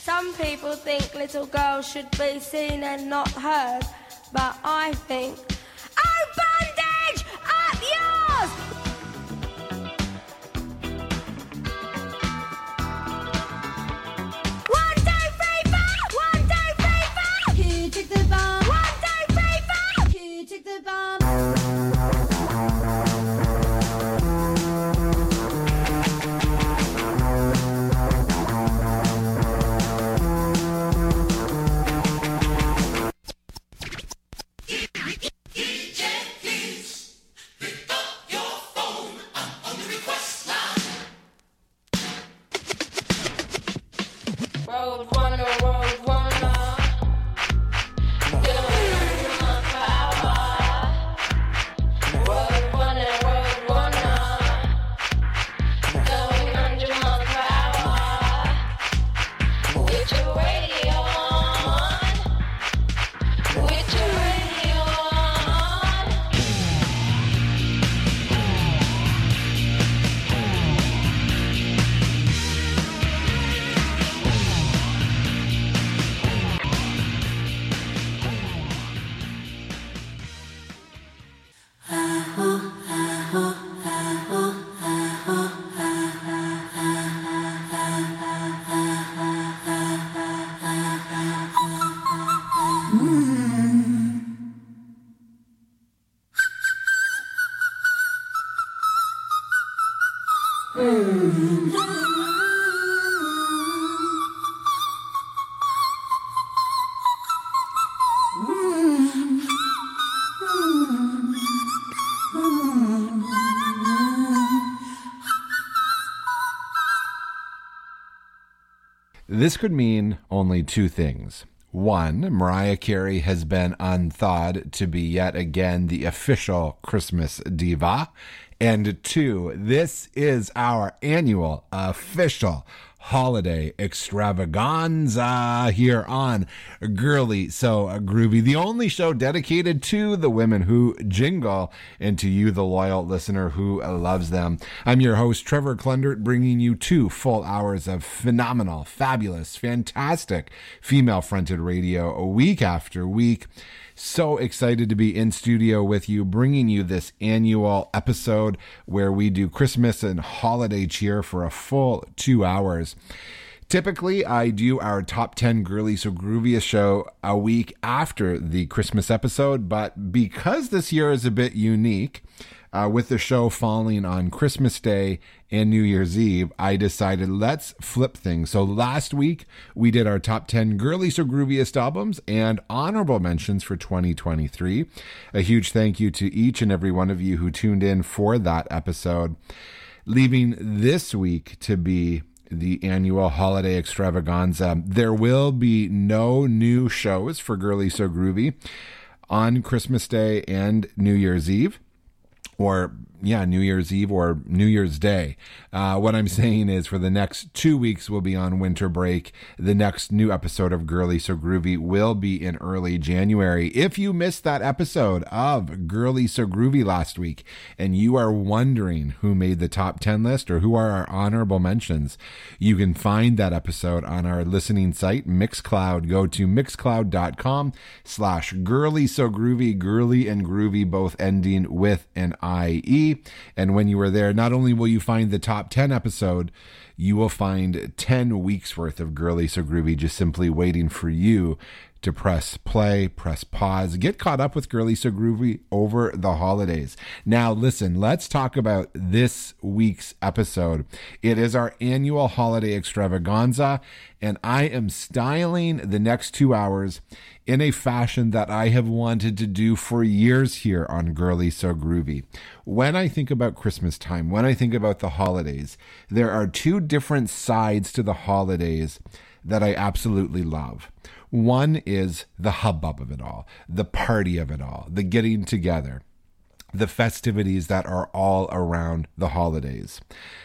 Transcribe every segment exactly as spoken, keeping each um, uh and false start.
Some people think little girls should be seen and not heard, but I think, oh, bondage, up yours! One, two, three, four! One, two, three, four! Who took the bomb? One, two, three, four! Who took the bomb? This could mean only two things. One, Mariah Carey has been unthawed to be yet again the official Christmas diva. And two, this is our annual official holiday extravaganza here on Girly So Groovy, the only show dedicated to the women who jingle and to you, the loyal listener who loves them. I'm your host, Trevor Klundert, bringing you two full hours of phenomenal, fabulous, fantastic female-fronted radio a week after week. So excited to be in studio with you, bringing you this annual episode where we do Christmas and holiday cheer for a full two hours. Typically, I do our top ten Girly So Grooviest show a week after the Christmas episode, but because this year is a bit unique, Uh, with the show falling on Christmas Day and New Year's Eve, I decided let's flip things. So last week, we did our top ten Girly So Grooviest albums and honorable mentions for twenty twenty-three. A huge thank you to each and every one of you who tuned in for that episode. Leaving this week to be the annual holiday extravaganza, there will be no new shows for Girly So Groovy on Christmas Day and New Year's Eve. Or, yeah, New Year's Eve or New Year's Day. Uh, what I'm saying is for the next two weeks, we'll be on winter break. The next new episode of Girly So Groovy will be in early January. If you missed that episode of Girly So Groovy last week and you are wondering who made the top ten list or who are our honorable mentions, you can find that episode on our listening site, Mixcloud. Go to mixcloud.com slash Girly So Groovy, Girly and Groovy, both ending with an I E. And when you are there, not only will you find the top ten episode, you will find ten weeks worth of Girly So Groovy just simply waiting for you to press play, press pause, get caught up with Girly So Groovy over the holidays. Now, listen, let's talk about this week's episode. It is our annual holiday extravaganza, and I am styling the next two hours in a fashion that I have wanted to do for years here on Girly So Groovy. When I think about Christmas time, when I think about the holidays, there are two different sides to the holidays that I absolutely love. One is the hubbub of it all, the party of it all, the getting together, the festivities that are all around the holidays.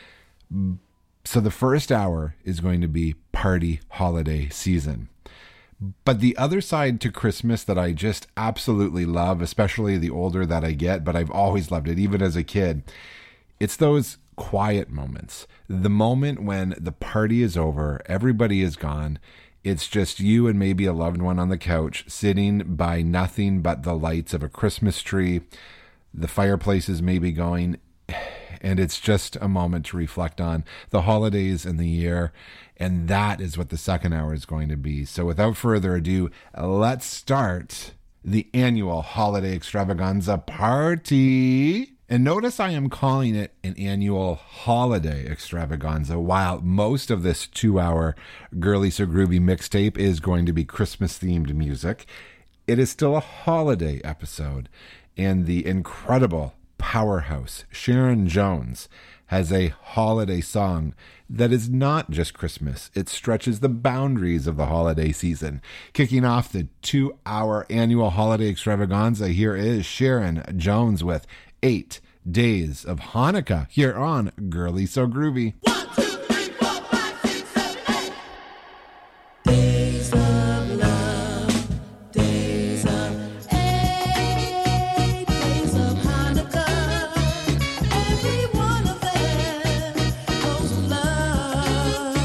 So the first hour is going to be party holiday season. But the other side to Christmas that I just absolutely love, especially the older that I get, but I've always loved it, even as a kid, it's those quiet moments. The moment when the party is over, everybody is gone, It's just you and maybe a loved one on the couch, sitting by nothing but the lights of a Christmas tree. The fireplace is maybe going, and it's just a moment to reflect on the holidays and the year. And that is what the second hour is going to be. So without further ado, let's start the annual holiday extravaganza party. And notice I am calling it an annual holiday extravaganza, while most of this two-hour Girly So Groovy mixtape is going to be Christmas-themed music. It is still a holiday episode, and the incredible powerhouse Sharon Jones has a holiday song that is not just Christmas. It stretches the boundaries of the holiday season. Kicking off the two-hour annual holiday extravaganza, here is Sharon Jones with Eight Days of Hanukkah here on Girly So Groovy. One, two, three, four, five, six, seven, eight. Days of love, days of eight, days of Hanukkah. Every one of them goes with love.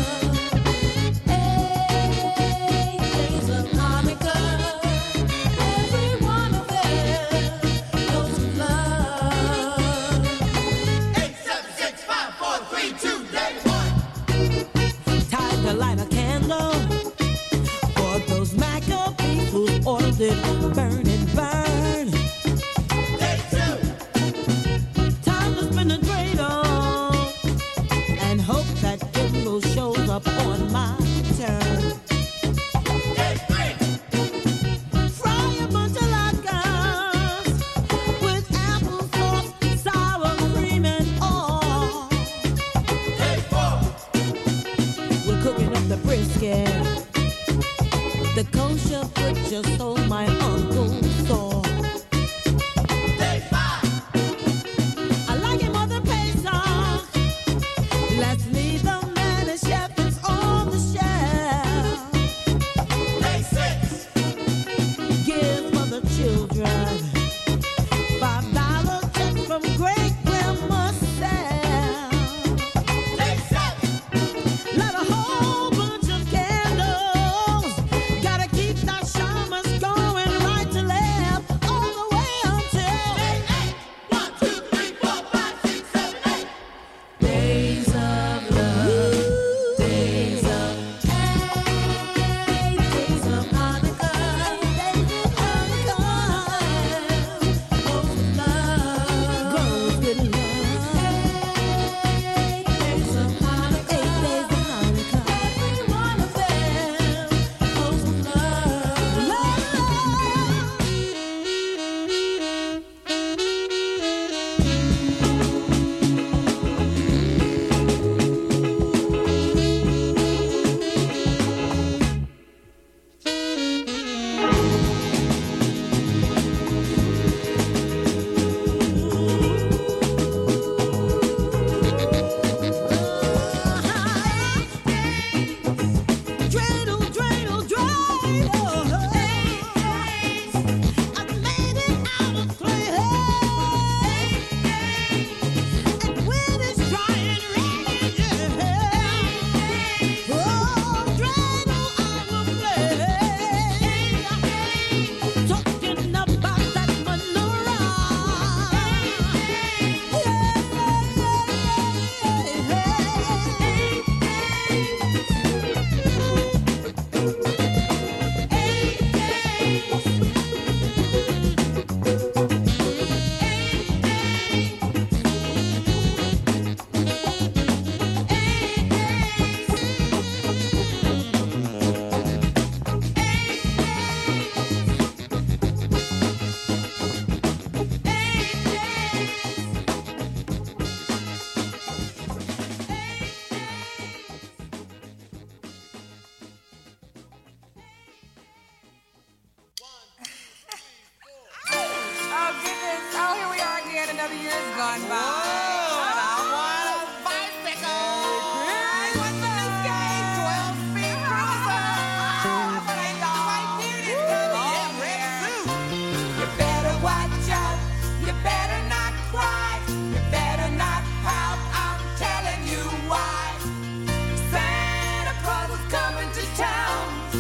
Eight days of Hanukkah. Every one of them goes with love. Time to light a candle for those Maccabees whose orders did burn and burn. Day two. Time to spin the dreidel and hope that Gimbal shows up on my turn. Day three. Fry a bunch of latkes with applesauce, sour cream, and all. Day four. We're cooking up the brisket, the kosher butcher sold my uncle saw. Day five. I like it more than Pesach. Let's leave the man and shepherds on the shelf. Day six. Give for the children five dollar checks from great grandma Sal. Day seven. Light a whole bunch of candles. Gotta keep that shamas going right to left all the way until day eight. One, two, three, four, five, six, seven, eight. Days of love, days of eight, days of Hanukkah, days of Hanukkah, goes with love, goes with love. Eight days of Hanukkah, eight days of Hanukkah, every one of them goes with love, love. Dreidel, dreidel, dreidel. Eight days, I made it out of clay. Eight days, and when it's dry and ready, yeah. Oh, dreidel, I will play. Talking about that menorah. Oh, goodness. Oh, here we are again. Another year has gone by. I want a bicycle. What's the escape? twelve-speed cruiser. But I know I need it. Yeah, red suit. You better watch out. You better not cry. You better not pout. I'm telling you why. Santa Claus is coming to town.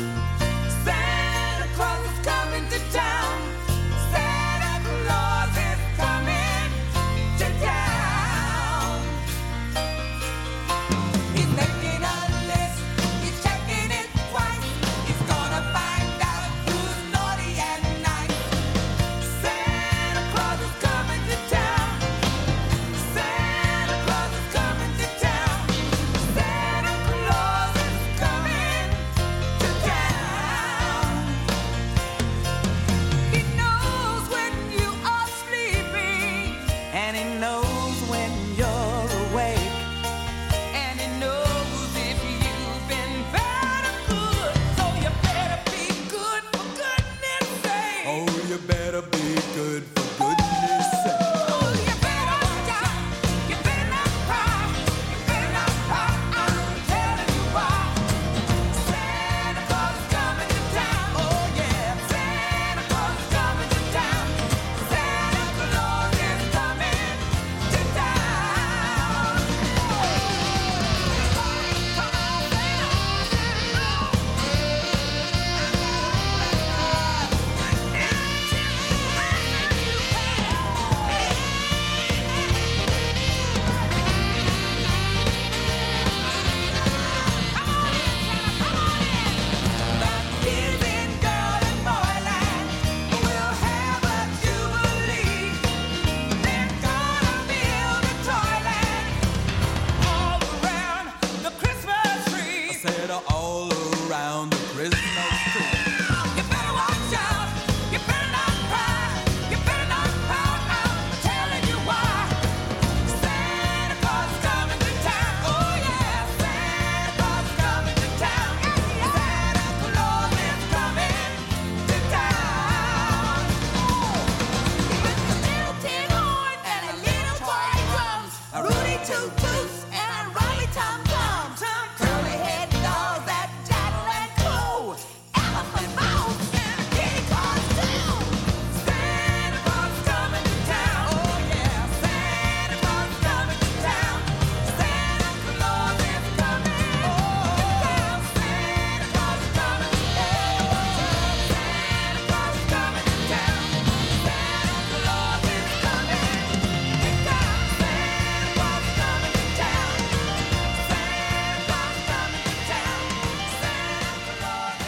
around the Christmas tree. You better watch out. You better not cry. You better not pout. I'm telling you why. Santa Claus is coming to town. Oh yeah, Santa Claus is coming to town. Santa Claus is coming to town. With a little tin horn and a little toy drums, a Rudy Toot Toots and a Riley Tom Toms, curly head dolls that tattle and coo, elephant mouse and a kitty Claus too. Santa Claus is coming to town. Oh yeah, Santa Claus is coming to town. Santa Claus is coming to town. Santa Claus is coming to town. Santa Claus is coming to town. Santa Claus is coming to town. Santa Claus is coming to town. Santa Claus is coming to town. Santa Claus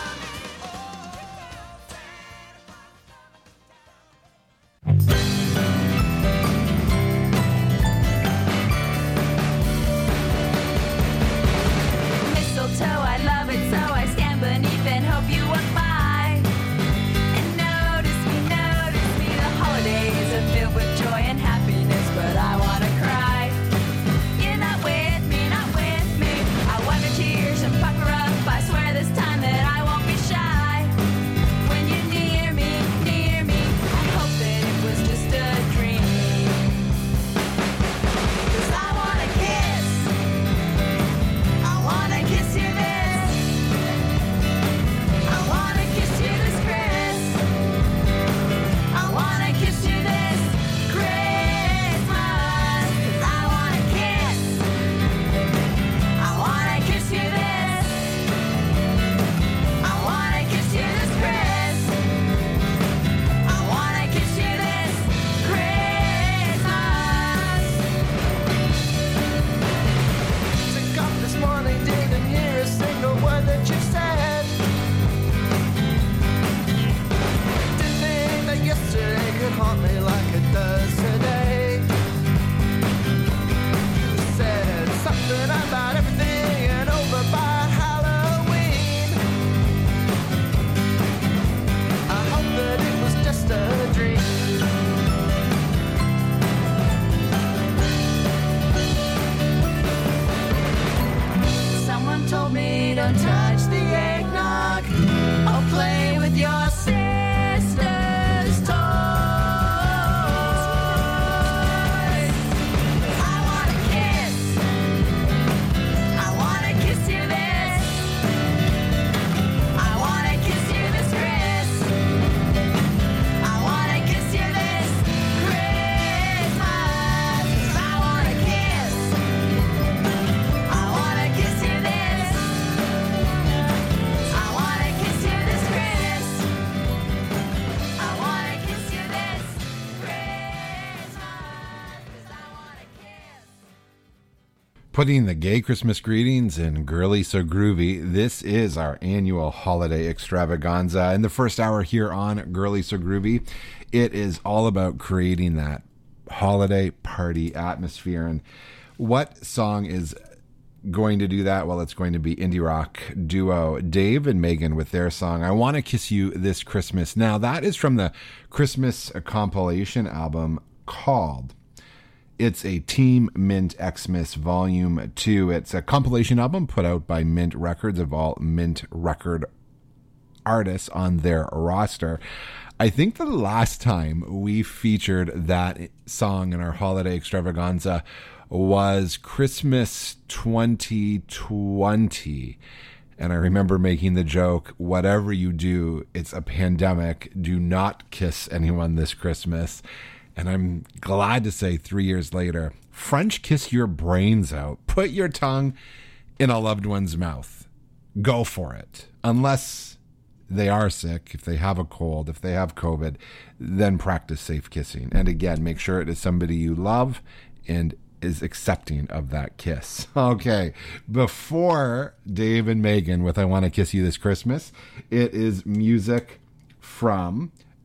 Mistletoe, I love it, so I stand beneath and hope you walk by. And notice me, notice me, the holidays are filled with joy and happiness, but I wanna cry. You're not with me, not with me. I wipe my tears and pucker up. I swear this time that I won't be shy. When you're near me, near me, I hope that it was just a dream. 'Cause I wanna kiss, I wanna kiss you this. I wanna kiss you this Chris. I wanna kiss you this Christmas. 'Cause I wanna kiss. I wanna kiss you this. I wanna kiss you this Chris. I wanna kiss you this Christmas. Took off this morning, didn't hear a single word that you said. Didn't think that yesterday could haunt me like it does today. You said something about everything and over by Halloween. I hope that it was just a dream. Someone told me don't touch the eggnog or play with your sister's toys. I wanna kiss. I wanna kiss you this. I wanna kiss you this Chris. I wanna kiss you this Christmas. 'Cause I wanna kiss. I wanna kiss you this. I wanna kiss you this Chris. I wanna kiss you this Christmas. 'Cause I wanna kiss. Putting the gay Christmas greetings in Girly So Groovy. This is our annual holiday extravaganza. In the first hour here on Girly So Groovy, it is all about creating that holiday party atmosphere. And what song is going to do that? Well, it's going to be indie rock duo Dave and Megan with their song, I Want to Kiss You This Christmas. Now, that is from the Christmas compilation album called It's a Team Mint Xmas Volume two. It's a compilation album put out by Mint Records of all Mint record artists on their roster. I think the last time we featured that song in our holiday extravaganza was Christmas twenty twenty. And I remember making the joke, whatever you do, it's a pandemic. Do not kiss anyone this Christmas. And I'm glad to say three years later, French kiss your brains out. Put your tongue in a loved one's mouth. Go for it. Unless they are sick, if they have a cold, if they have COVID, then practice safe kissing. And again, make sure it is somebody you love and is accepting of that kiss. Okay, before Dave and Megan with I Want to Kiss You This Christmas, it is music from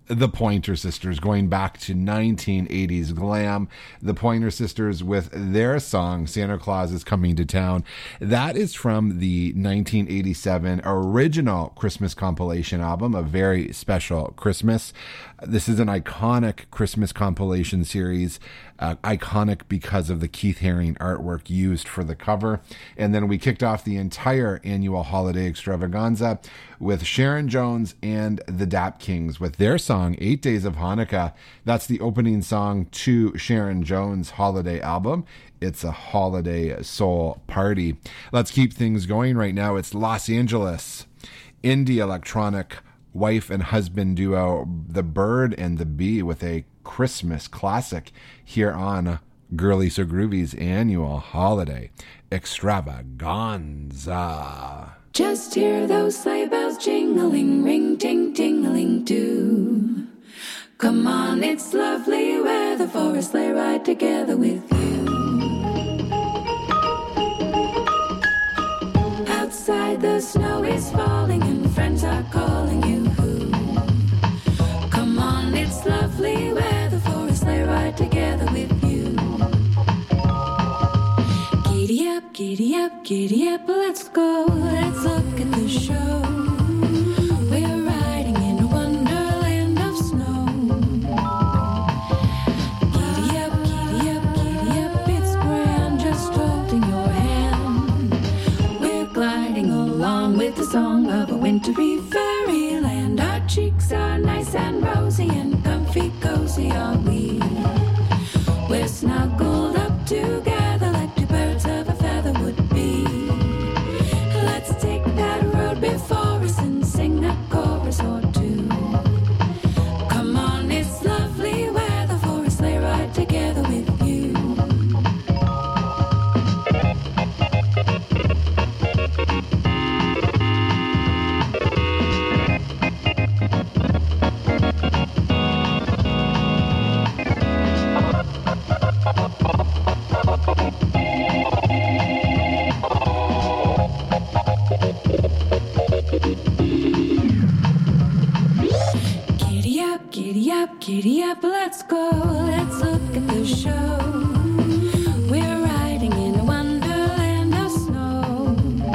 the Pointer Sisters, going back to nineteen eighties glam. The Pointer Sisters with their song, Santa Claus is Coming to Town. That is from the nineteen eighty-seven original Christmas compilation album, A Very Special Christmas. This is an iconic Christmas compilation series, uh, iconic because of the Keith Haring artwork used for the cover. And then we kicked off the entire annual holiday extravaganza with Sharon Jones and the Dap Kings with their song, Eight Days of Hanukkah. That's the opening song to Sharon Jones' holiday album. It's a holiday soul party. Let's keep things going right now. It's Los Angeles indie electronic wife and husband duo, The Bird and the Bee, with a Christmas classic here on Girly So Groovy's annual holiday extravaganza. Just hear those sleigh bells jingling, ring, ting, tingling too. Come on, it's lovely weather for a sleigh ride together with you. Outside the snow is falling and friends are calling you. Come on, it's lovely weather for a sleigh ride together with you. Giddy up, giddy up, giddy up, let's go. Let's look at the show. We're riding in a wonderland of snow. Giddy up, giddy up, giddy up, it's grand, just holding your hand. We're gliding along with the song of a wintry fairyland. Our cheeks are nice and rosy and comfy cozy are we. We're snuggled up together like two birds of a feather would be. Let's take that road before us and sing a chorus or two. Come on, it's lovely weather for a sleigh ride together with you. Giddy up, giddy up, giddy up, let's go. Let's look at the show. We're riding in a wonderland of snow.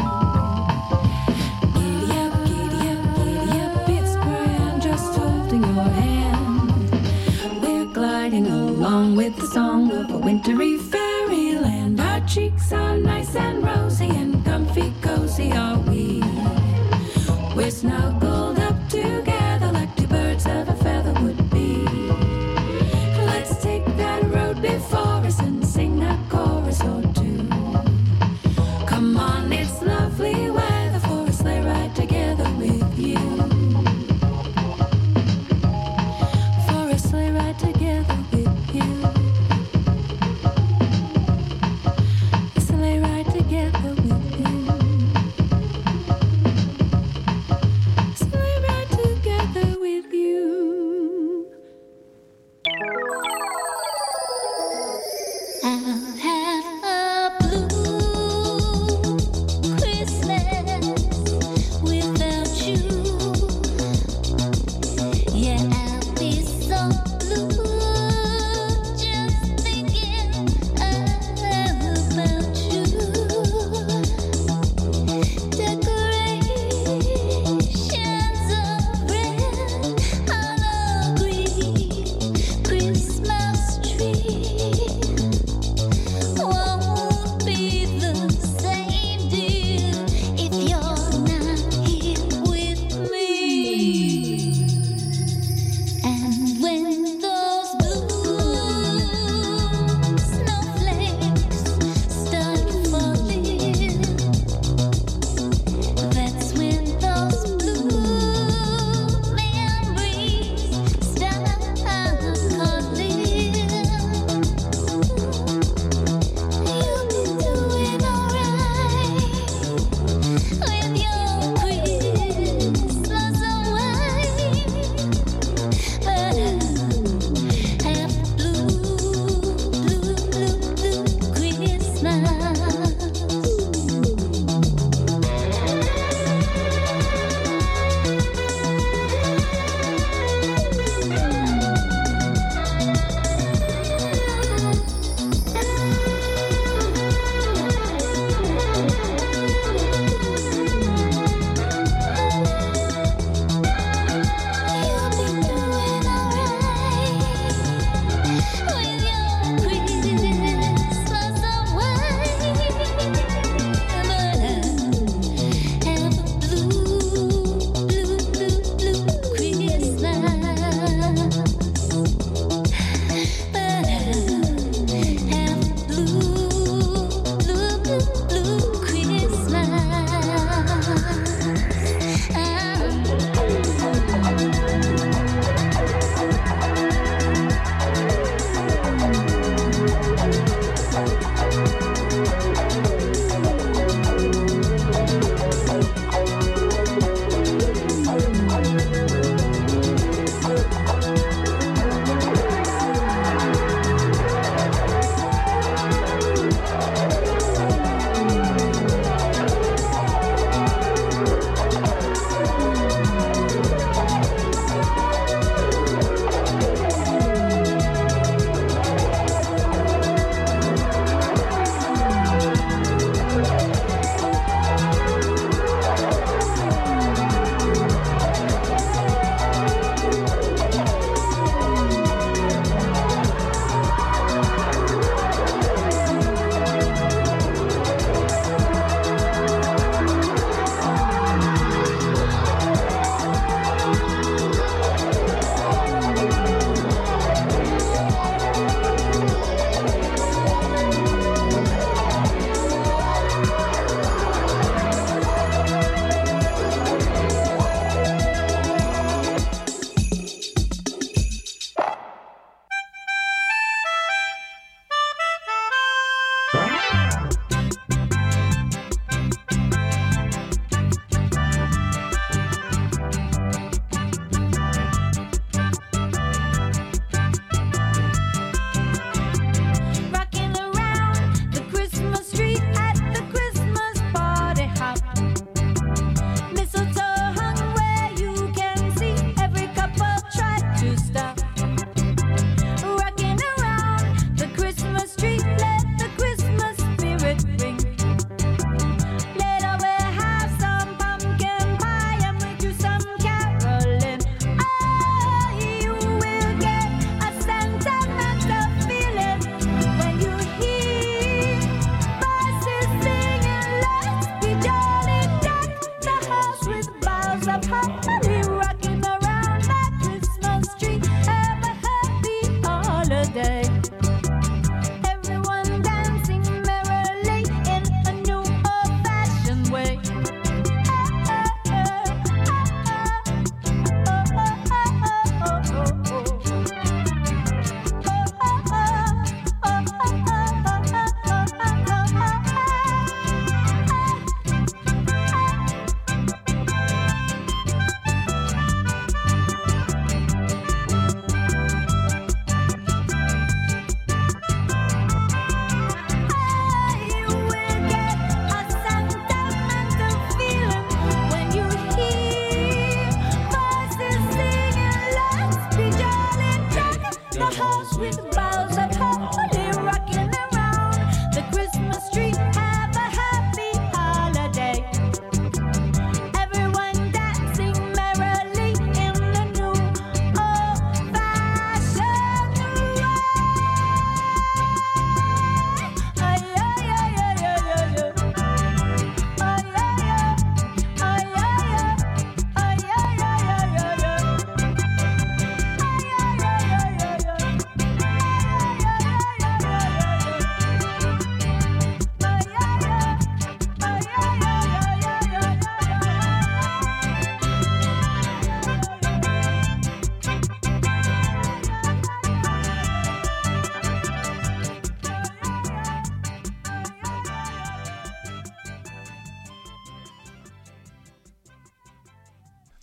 Giddy up, giddy up, giddy up, it's grand, just holding your hand. We're gliding along with the song of a wintry fairyland. Our cheeks are nice and rosy and comfy cozy are we. We're snuggled up together like two birds of a feather would be. Let's take that road before us and sing a chorus or two. Come on, it's lovely weather for a sleigh ride together with you. For a sleigh ride together with you. A sleigh ride together with you.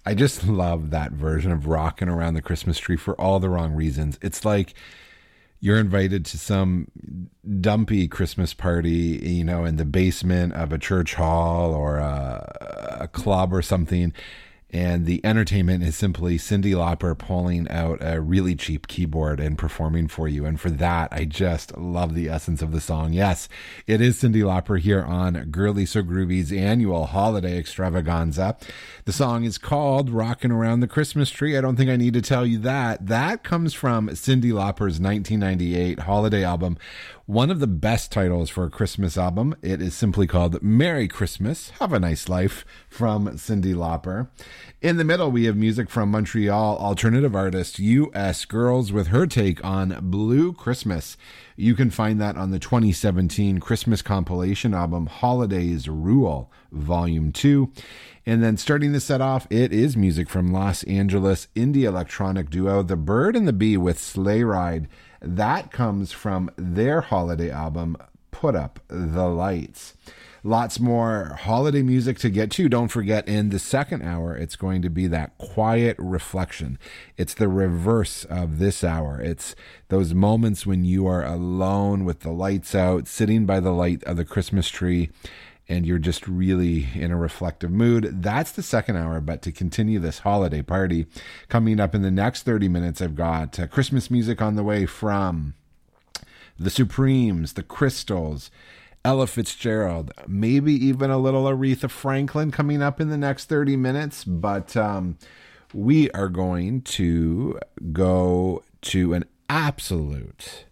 I just love that version of Rockin' Around the Christmas Tree for all the wrong reasons. It's like you're invited to some dumpy Christmas party, you know, in the basement of a church hall or a, a club or something. And the entertainment is simply Cyndi Lauper pulling out a really cheap keyboard and performing for you. And for that, I just love the essence of the song. Yes, it is Cyndi Lauper here on Girly So Groovy's annual holiday extravaganza. The song is called Rockin' Around the Christmas Tree. I don't think I need to tell you that. That comes from Cyndi Lauper's nineteen ninety-eight holiday album. One of the best titles for a Christmas album. It is simply called Merry Christmas, Have a Nice Life from Cyndi Lauper. In the middle, we have music from Montreal alternative artist U S Girls with her take on Blue Christmas. You can find that on the twenty seventeen Christmas compilation album Holidays Rule, Volume two. And then starting the set off, it is music from Los Angeles indie electronic duo The Bird and the Bee with Sleigh Ride. That comes from their holiday album, Put Up the Lights. Lots more holiday music to get to. Don't forget, in the second hour, it's going to be that quiet reflection. It's the reverse of this hour. It's those moments when you are alone with the lights out, sitting by the light of the Christmas tree, and you're just really in a reflective mood. That's the second hour. But to continue this holiday party, coming up in the next thirty minutes, I've got uh, Christmas music on the way from the Supremes, the Crystals, Ella Fitzgerald, maybe even a little Aretha Franklin coming up in the next thirty minutes. But um, we are going to go to an absolute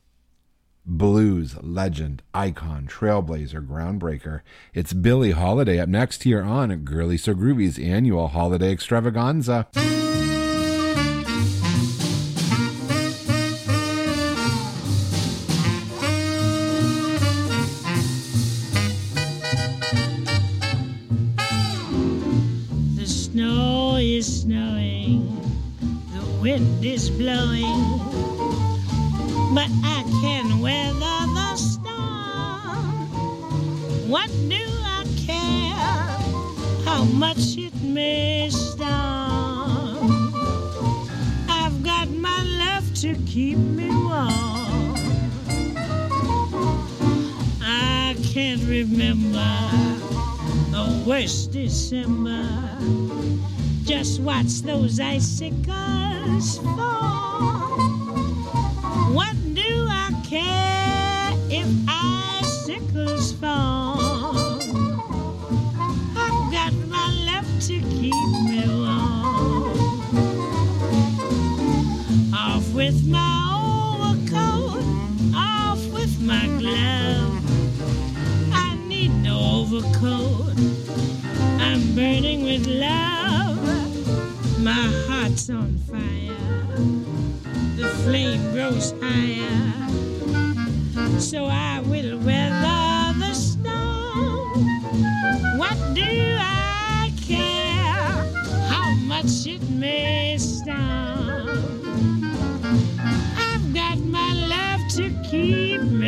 blues legend, icon, trailblazer, groundbreaker. It's Billie Holiday up next here on Girly So Groovy's annual holiday extravaganza. The snow is snowing, the wind is blowing, but I can weather the storm. What do I care how much it may storm? I've got my love to keep me warm. I can't remember the worst December. Just watch those icicles fall. What do I care if icicles fall? I've got my love to keep me warm. Off with my overcoat, off with my glove. I need no overcoat, I'm burning with love. My heart's on fire, the flame grows higher, so I will weather the storm. What do I care how much it may storm? I've got my love to keep me